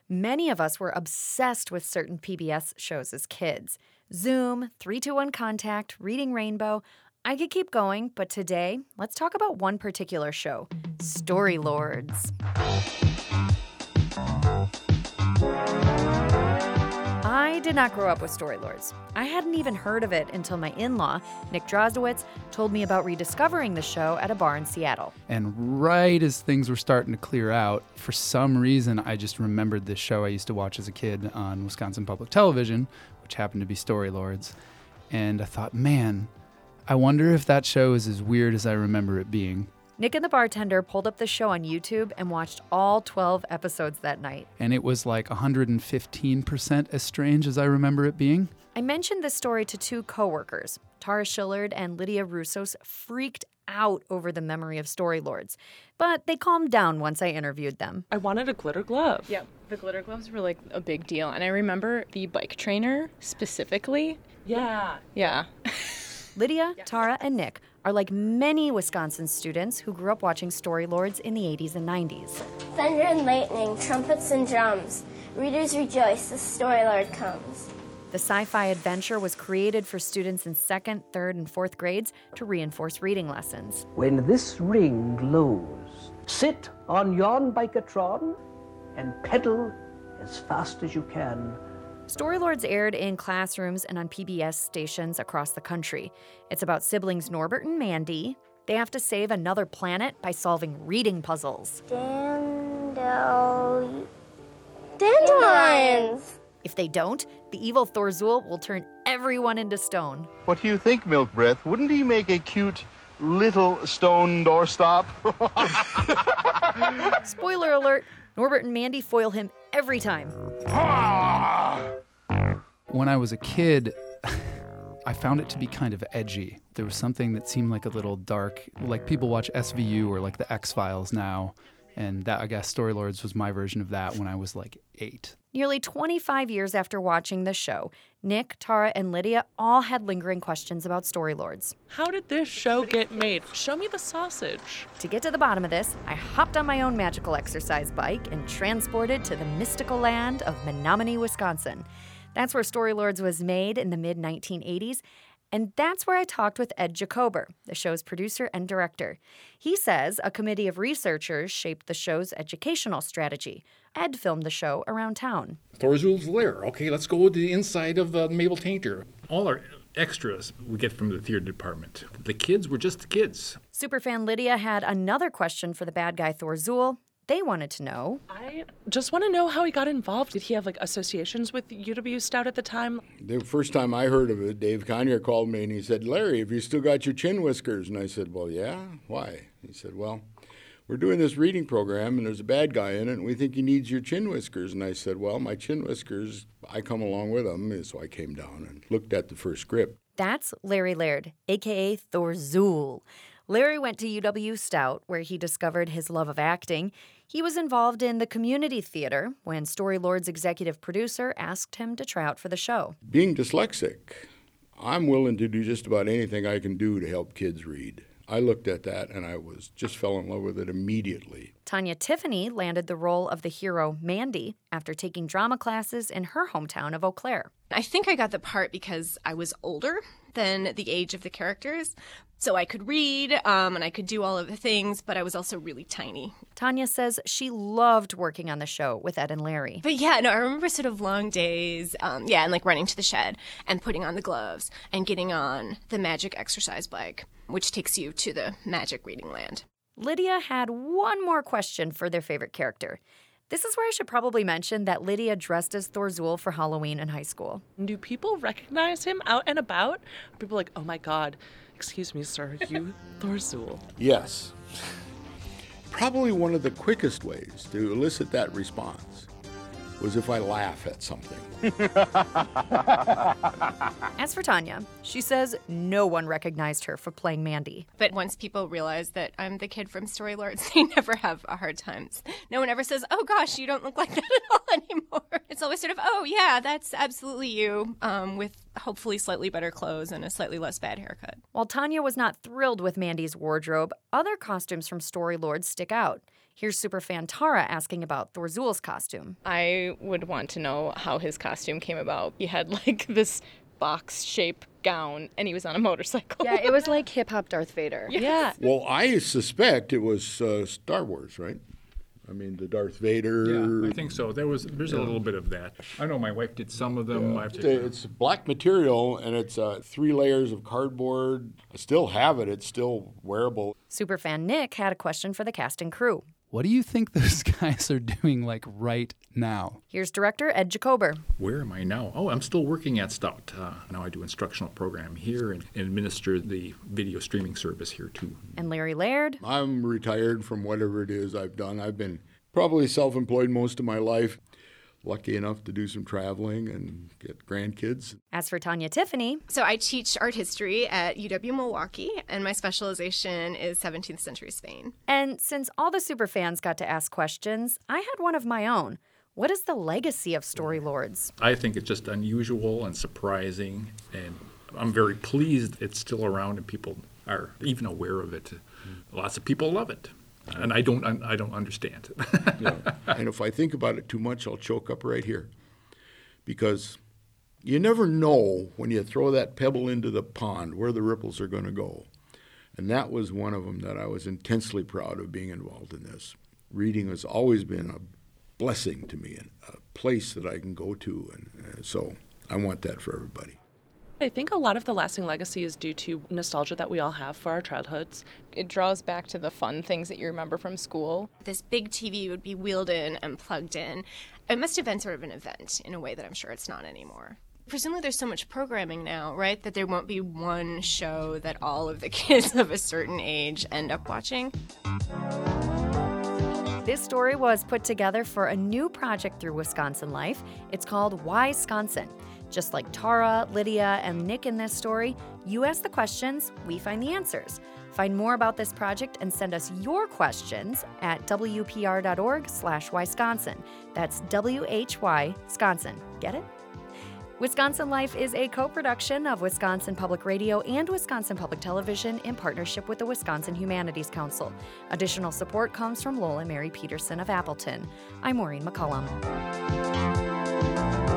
Many of us were obsessed with certain PBS shows as kids. Zoom, 3-2-1 Contact, Reading Rainbow. I could keep going, but today, let's talk about one particular show, Story Lords. I did not grow up with Story Lords. I hadn't even heard of it until my in-law, Nick Drozdowitz, told me about rediscovering the show at a bar in Seattle. And right as things were starting to clear out, for some reason, I just remembered this show I used to watch as a kid on Wisconsin Public Television, which happened to be Story Lords. And I thought, man, I wonder if that show is as weird as I remember it being. Nick and the bartender pulled up the show on YouTube and watched all 12 episodes that night. And it was like 115% as strange as I remember it being. I mentioned this story to two coworkers. Tara Shillard and Lydia Roussos freaked out over the memory of Story Lords, but they calmed down once I interviewed them. I wanted a glitter glove. Yeah, the glitter gloves were like a big deal. And I remember the bike trainer specifically. Yeah. Yeah. Lydia, Tara, and Nick are like many Wisconsin students who grew up watching Story Lords in the 80s and 90s. Thunder and lightning, trumpets and drums. Readers rejoice, the Story Lord comes. The sci-fi adventure was created for students in 2nd, 3rd, and 4th grades to reinforce reading lessons. When this ring glows, sit on yon bikatron and pedal as fast as you can. Story Lords aired in classrooms and on PBS stations across the country. It's about siblings Norbert and Mandy. They have to save another planet by solving reading puzzles. Dandelions! If they don't, the evil Thorzool will turn everyone into stone. What do you think, Milk Breath? Wouldn't he make a cute little stone doorstop? Spoiler alert, Norbert and Mandy foil him every time. When I was a kid, I found it to be kind of edgy. There was something that seemed like a little dark, like people watch SVU or like the X-Files now. And that, I guess, Story Lords was my version of that when I was like 8. Nearly 25 years after watching the show, Nick, Tara, and Lydia all had lingering questions about Story Lords. How did this show get made? Show me the sausage. To get to the bottom of this, I hopped on my own magical exercise bike and transported to the mystical land of Menominee, Wisconsin. That's where Story Lords was made in the mid-1980s, and that's where I talked with Ed Jacober, the show's producer and director. He says a committee of researchers shaped the show's educational strategy. Ed filmed the show around town. Thorzool's lair. Okay, let's go to the inside of Mabel Tainter. All our extras we get from the theater department. The kids were just the kids. Superfan Lydia had another question for the bad guy Thorzool. They wanted to know. I just want to know how he got involved. Did he have like associations with UW Stout at the time? The first time I heard of it, Dave Conyer called me and he said, "Larry, have you still got your chin whiskers?" And I said, "Well, yeah. Why?" He said, "Well, we're doing this reading program and there's a bad guy in it and we think he needs your chin whiskers." And I said, "Well, my chin whiskers, I come along with them." So I came down and looked at the first script. That's Larry Laird, a.k.a. Thorzool. Larry went to UW Stout, where he discovered his love of acting. He was involved in the community theater when Story Lords' executive producer asked him to try out for the show. Being dyslexic, I'm willing to do just about anything I can do to help kids read. I looked at that and I just fell in love with it immediately. Tanya Tiffany landed the role of the hero Mandy after taking drama classes in her hometown of Eau Claire. I think I got the part because I was older than the age of the characters. So I could read and I could do all of the things, but I was also really tiny. Tanya says she loved working on the show with Ed and Larry. But yeah, no, I remember sort of long days, and like running to the shed and putting on the gloves and getting on the magic exercise bike, which takes you to the magic reading land. Lydia had one more question for their favorite character. This is where I should probably mention that Lydia dressed as Thorzool for Halloween in high school. Do people recognize him out and about? People are like, "Oh my God, excuse me, sir, you Thorzool." Yes. Probably one of the quickest ways to elicit that response was if I laugh at something. As for Tanya, she says no one recognized her for playing Mandy. But once people realize that I'm the kid from Story Lords, they never have a hard time. No one ever says, "Oh gosh, you don't look like that at all anymore." It's always sort of, "Oh yeah, that's absolutely you," with hopefully slightly better clothes and a slightly less bad haircut. While Tanya was not thrilled with Mandy's wardrobe, other costumes from Story Lords stick out. Here's superfan Tara asking about Thorzool's costume. I would want to know how his costume came about. He had like this box-shaped gown, and he was on a motorcycle. Yeah, it was like hip-hop Darth Vader. Yeah. Well, I suspect it was Star Wars, right? I mean, the Darth Vader. Yeah, I think so. There's a little bit of that. I know my wife did some of them. Yeah. It's black material, and it's 3 layers of cardboard. I still have it. It's still wearable. Superfan Nick had a question for the cast and crew. What do you think those guys are doing like right now? Here's director Ed Jacober. Where am I now? Oh, I'm still working at Stout. Now I do instructional program here and administer the video streaming service here too. And Larry Laird. I'm retired from whatever it is I've done. I've been probably self-employed most of my life. Lucky enough to do some traveling and get grandkids. As for Tanya Tiffany. So I teach art history at UW-Milwaukee, and my specialization is 17th century Spain. And since all the superfans got to ask questions, I had one of my own. What is the legacy of Story Lords? I think it's just unusual and surprising, and I'm very pleased it's still around and people are even aware of it. Lots of people love it. And I don't understand it. Yeah. And if I think about it too much, I'll choke up right here. Because you never know when you throw that pebble into the pond where the ripples are going to go. And that was one of them that I was intensely proud of being involved in this. Reading has always been a blessing to me and a place that I can go to. And so I want that for everybody. I think a lot of the lasting legacy is due to nostalgia that we all have for our childhoods. It draws back to the fun things that you remember from school. This big TV would be wheeled in and plugged in. It must have been sort of an event in a way that I'm sure it's not anymore. Presumably there's so much programming now, right, that there won't be one show that all of the kids of a certain age end up watching. This story was put together for a new project through Wisconsin Life. It's called Wisconsin. Just like Tara, Lydia, and Nick in this story, you ask the questions, we find the answers. Find more about this project and send us your questions at wpr.org/Wisconsin. That's WHY-Sconsin. Get it? Wisconsin Life is a co-production of Wisconsin Public Radio and Wisconsin Public Television in partnership with the Wisconsin Humanities Council. Additional support comes from Lola Mary Peterson of Appleton. I'm Maureen McCullum.